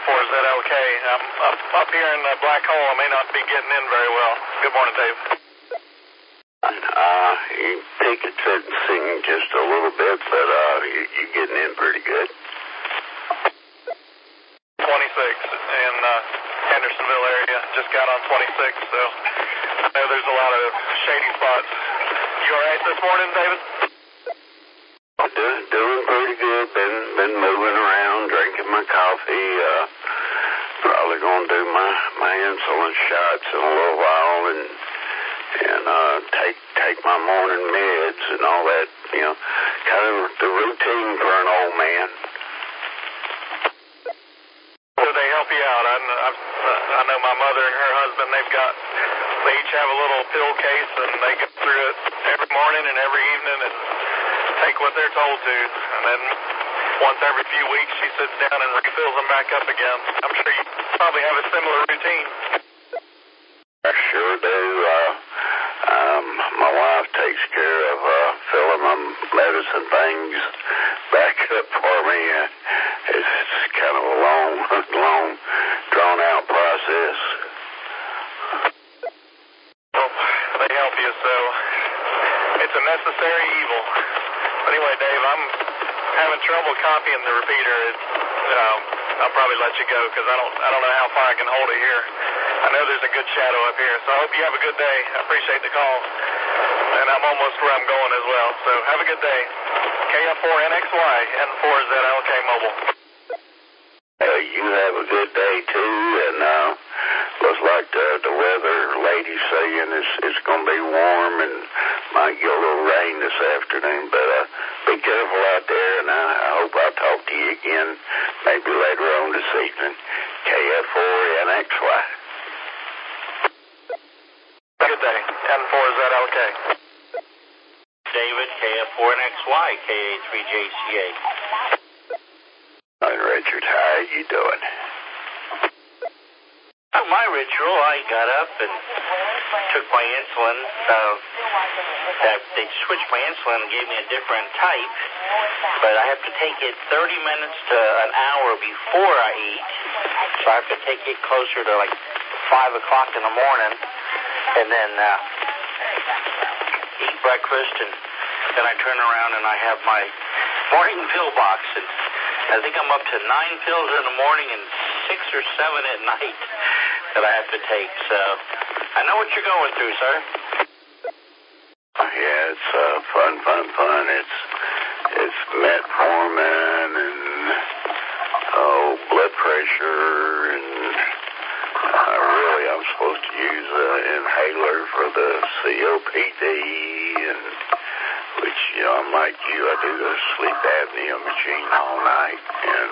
N4ZLK. I'm up here in the black hole. I may not be getting in very well. Good morning, Dave. You take it sitting just a little bit, but you're getting in pretty good. 26 in Hendersonville area. Just got on 26, so I know there's a lot of shady spots. You all right this morning, David? Doing pretty good. Been moving around, drinking my coffee. Probably gonna do my insulin shots in a little while, and take my morning meds and all that. You know, kind of the routine for an old man. Do they help you out? I know my mother and her husband. They each have a little pill case, and they go through it every morning and every evening and take what they're told to, and then once every few weeks she sits down and refills them back up again. I'm sure you probably have a similar routine. I sure do. My wife takes care of filling my medicine things back up for me. It's kind of a long, drawn-out process. Well, they help you, so it's a necessary evil. Anyway, Dave, I'm having trouble copying the repeater. I'll probably let you go because I don't know how far I can hold it here. I know there's a good shadow up here, so I hope you have a good day. I appreciate the call, and I'm almost where I'm going as well. So have a good day. KF4NXY, N4ZLK Mobile. You have a good day too, and looks like the weather, ladies saying it's going to be warm and might get a little rain this afternoon, but be careful out there, and I hope I'll talk to you again maybe later on this evening. KF4NXY. Good day, N4ZLK. David, KF4NXY, KA3JCA. Hi, Richard. How are you doing? My ritual, I got up and took my insulin. They switched my insulin and gave me a different type, but I have to take it 30 minutes to an hour before I eat, so I have to take it closer to like 5 o'clock in the morning, and then eat breakfast, and then I turn around and I have my morning pill box, and I think I'm up to 9 pills in the morning and 6 or 7 at night that I have to take. So I know what you're going through, sir. Yeah, it's fun. It's metformin and blood pressure, and I'm supposed to use an inhaler for the COPD, and which, I'm like you, I do the sleep apnea machine all night, and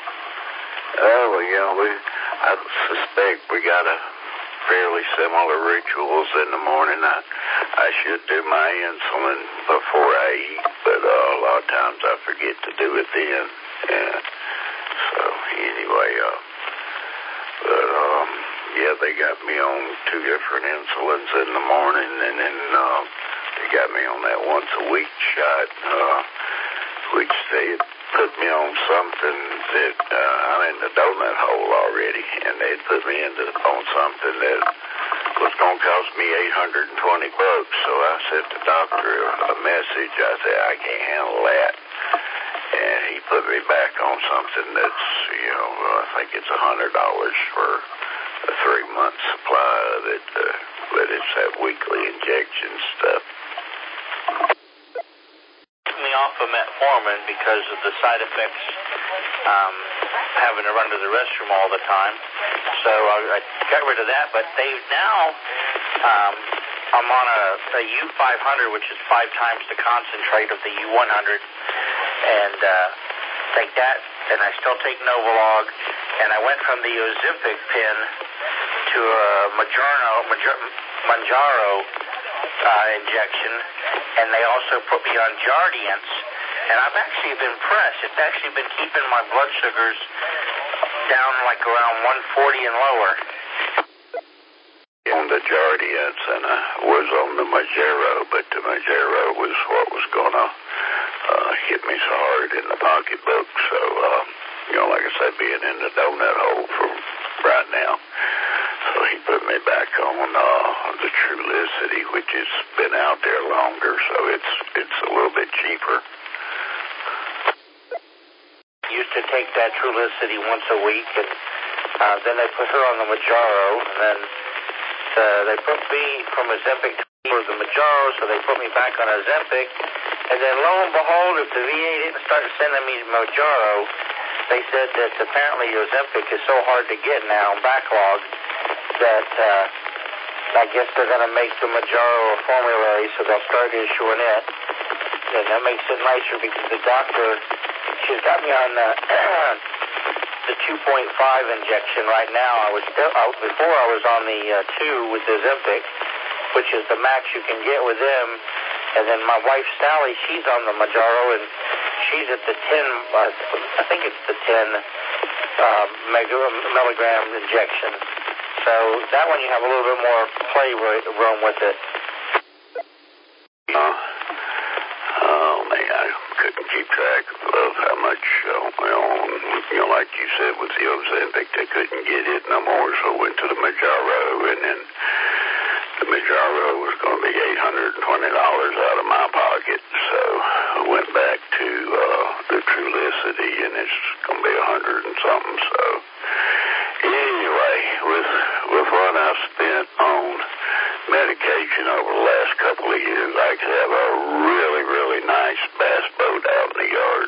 I suspect we got a fairly similar rituals in the morning. I should do my insulin before I eat, but a lot of times I forget to do it then. Yeah. So anyway, they got me on 2 different insulins in the morning, and then they got me on that once a week shot, which they put me on something that I'm in the donut hole already, and they put me on something that was going to cost me $820. So I sent the doctor a message. I said, I can't handle that. And he put me back on something that's, I think it's $100 for a 3-month supply of it, but it's that weekly injection stuff. Me off of metformin because of the side effects, having to run to the restroom all the time. So I got rid of that, but I'm on a U500, which is 5 times the concentrate of the U100, and take that, and I still take Novolog, and I went from the Ozempic pen to a Mounjaro injection, and they also put me on Jardiance, and I've actually been impressed. It's actually been keeping my blood sugars down like around 140 and lower. On the Jardiance, and I was on the Mounjaro, but the Mounjaro was what was going to hit me so hard in the pocketbook. So, like I say, like being in the donut hole for right now. So he put me back on the Trulicity, which has been out there longer, so it's a little bit cheaper. Used to take that Trulicity once a week, and then they put her on the Mounjaro, and then they put me from Ozempic to the Mounjaro, so they put me back on Ozempic, and then lo and behold, if the VA didn't start sending me Mounjaro, they said that apparently Ozempic is so hard to get now, backlogged, that I guess they're going to make the Mounjaro a formulary, so they'll start issuing it, and that makes it nicer because the doctor, she's got me on the 2.5 injection right now. Before I was on the 2 with the Ozempic, which is the max you can get with them. And then my wife Sally, she's on the Mounjaro, and she's at the 10. I think it's the 10 milligram injection. So that one you have a little bit more play room with it. I couldn't keep track of how much, like you said, with the Ozempic, they couldn't get it no more, so I went to the Mounjaro, and then the Mounjaro was going to be $820 out of my pocket, so I went back to the Trulicity, and it's going to be $100 and something, so anyway, with what I spent on medication over the last couple of years, I could have a really, really nice bass boat out in the yard.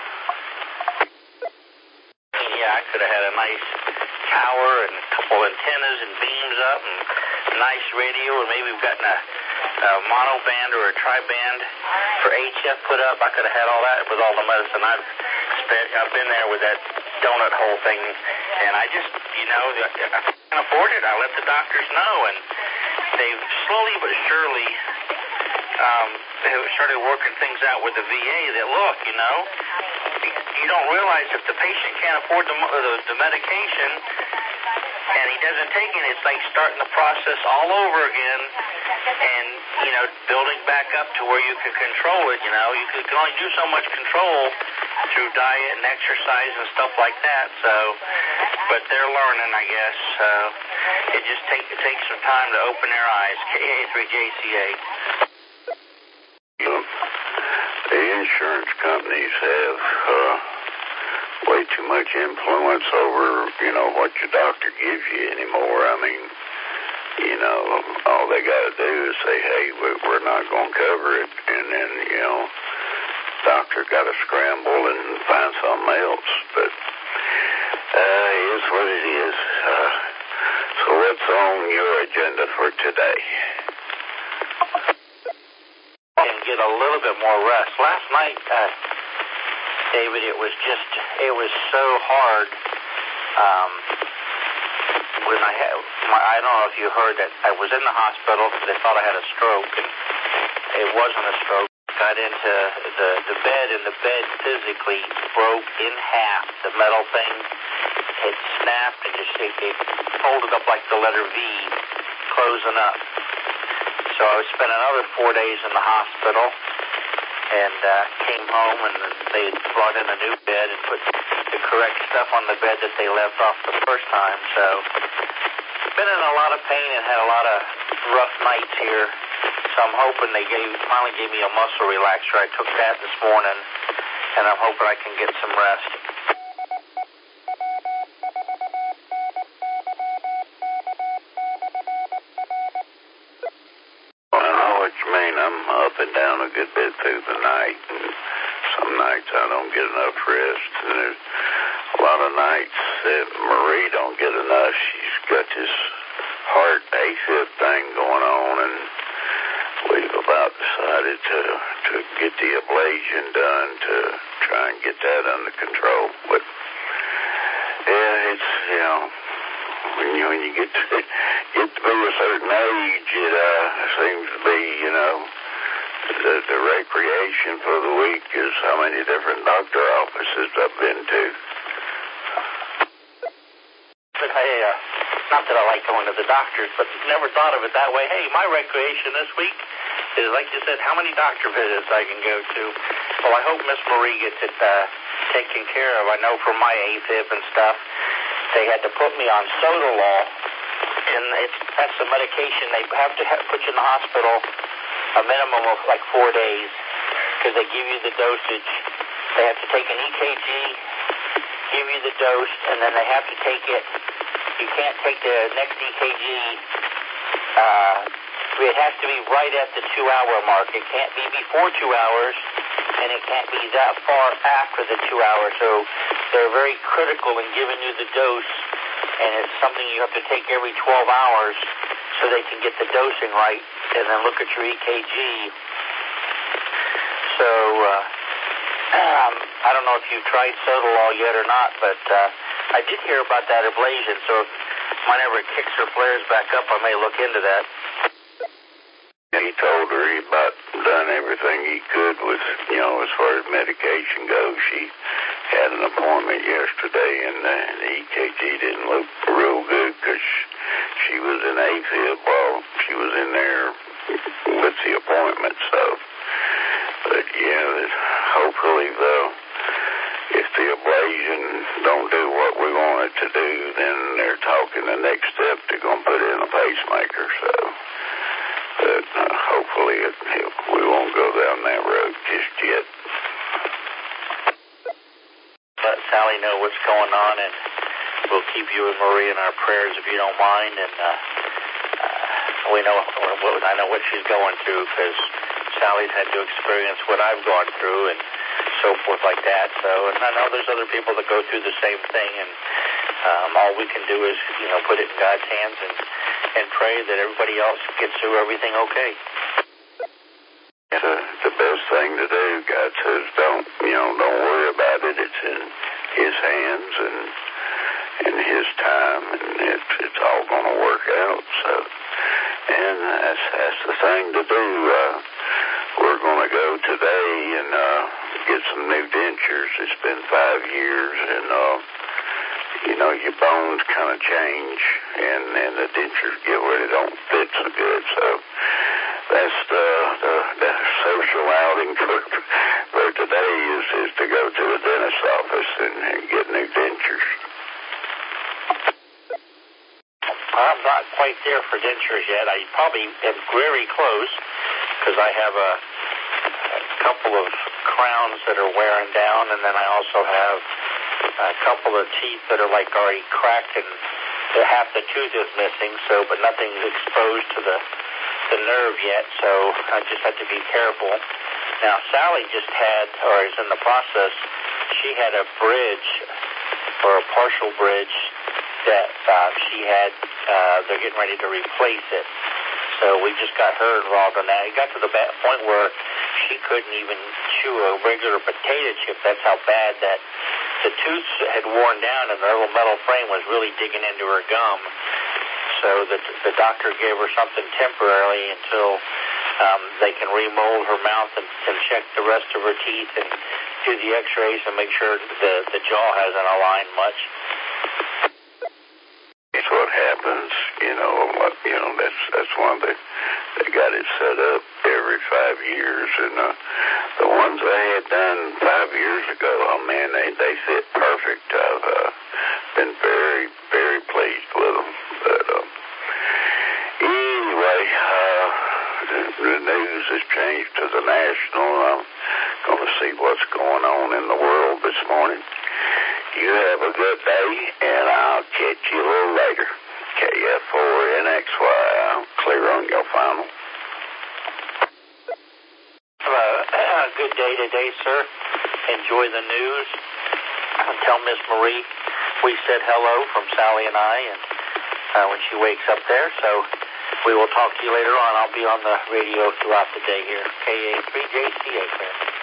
Yeah, I could have had a nice tower and a couple antennas and beams up and a nice radio, and maybe we've gotten a mono band or a tri-band for HF put up. I could have had all that with all the medicine I've been there with that donut hole thing, and I just, I can't afford it. I let the doctors know, and they've slowly but surely started working things out with the VA that, look, you don't realize if the patient can't afford the medication and he doesn't take it, it's like starting the process all over again and, building back up to where you can control it, You can only do so much control through diet and exercise and stuff like that, so, but they're learning, I guess. It just takes some time to open their eyes. KA3JCA. The insurance companies have way too much influence over, what your doctor gives you anymore. I mean, all they got to do is say, hey, we're not going to cover it, and then, doctor got to scramble and find something else. But it is what it is. So what's on your agenda for today? And get a little bit more rest. Last night, David, it was so hard. When I don't know if you heard that I was in the hospital. They thought I had a stroke, and it wasn't a stroke. Got into the bed, and the bed physically broke in half. The metal thing had snapped and just it folded up like the letter V, closing up. So I spent another 4 days in the hospital, and came home, and they brought in a new bed and put the correct stuff on the bed that they left off the first time. So been in a lot of pain and had a lot of rough nights here. So I'm hoping they finally gave me a muscle relaxer. I took that this morning, and I'm hoping I can get some rest. I'm up and down a good bit through the night, and some nights I don't get enough rest, and there's a lot of nights that Marie don't get enough. She's got this heart AFib thing going on, and we've about decided to get the ablation done to try and get that under control. But yeah, it's when you get to be a certain age, it seems to be, the recreation for the week is how many different doctor offices I've been to. But not that I like going to the doctors, but never thought of it that way. Hey, my recreation this week is, like you said, how many doctor visits I can go to. Well, I hope Miss Marie gets it taken care of. I know from my AFib and stuff, they had to put me on Sotalol, and that's the medication. They have to put you in the hospital a minimum of like 4 days because they give you the dosage. They have to take an EKG, give you the dose, and then they have to take it. You can't take the next EKG. It has to be right at the 2-hour mark. It can't be before 2 hours, and it can't be that far after the 2 hours. So they're very critical in giving you the dose, and it's something you have to take every 12 hours so they can get the dosing right and then look at your EKG. So I don't know if you've tried Sotalol yet or not, but I did hear about that ablation, so if whenever it kicks or flares back up, I may look into that. He told her he about done everything he could with, as far as medication goes. She had an appointment yesterday, and the EKG didn't look real good because she was in AFib while she was in there with the appointment. So, but hopefully though, if the ablation don't do what we want it to do, then they're talking the next step they're going to put in a pacemaker. So, but hopefully we won't go down that road just yet. Let Sally know what's going on, and we'll keep you and Marie in our prayers if you don't mind. And I know what she's going through because Sally's had to experience what I've gone through and so forth like that. So, and I know there's other people that go through the same thing, and all we can do is, put it in God's hands and pray that everybody else gets through everything okay. The best thing to do, God says, don't worry about it. It's in His hands and in His time, and it's all going to work out. So, and that's the thing to do. We're going to go today and get some new dentures. It's been 5 years, and your bones kind of change, and the dentures get where they don't fit so good. So that's the social outing for today is to go to the dentist's office and get new dentures. I'm not quite there for dentures yet. I probably am very close because I have a couple of crowns that are wearing down, and then I also have a couple of teeth that are like already cracked, and half the tooth is missing. So, but nothing's exposed to the nerve yet. So I just have to be careful. Now, Sally just had, or is in the process. She had a bridge or a partial bridge that she had. They're getting ready to replace it. So we just got her involved in that. It got to the point where she couldn't even chew a regular potato chip. That's how bad that the tooth had worn down, and the little metal frame was really digging into her gum. So the doctor gave her something temporarily until they can remold her mouth and check the rest of her teeth and do the x-rays and make sure the jaw hasn't aligned much. It's what happens, that's why they got it set up every 5 years, and the ones I had done 5 years ago, they fit perfect. I've been very, very pleased with them. But anyway, the news has changed to the national. I'm going to see what's going on in the world this morning. You have a good day, and I'll catch you a little later. KF4NXY, I'm clear on your final. A good day today, sir. Enjoy the news. Tell Miss Marie we said hello from Sally and I, and when she wakes up there. So we will talk to you later on. I'll be on the radio throughout the day here. KA3JCA, sir.